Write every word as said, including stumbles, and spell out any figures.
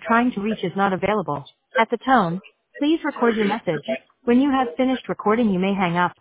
trying to reach is not available. At the tone, please record your message. When you have finished recording, you may hang up.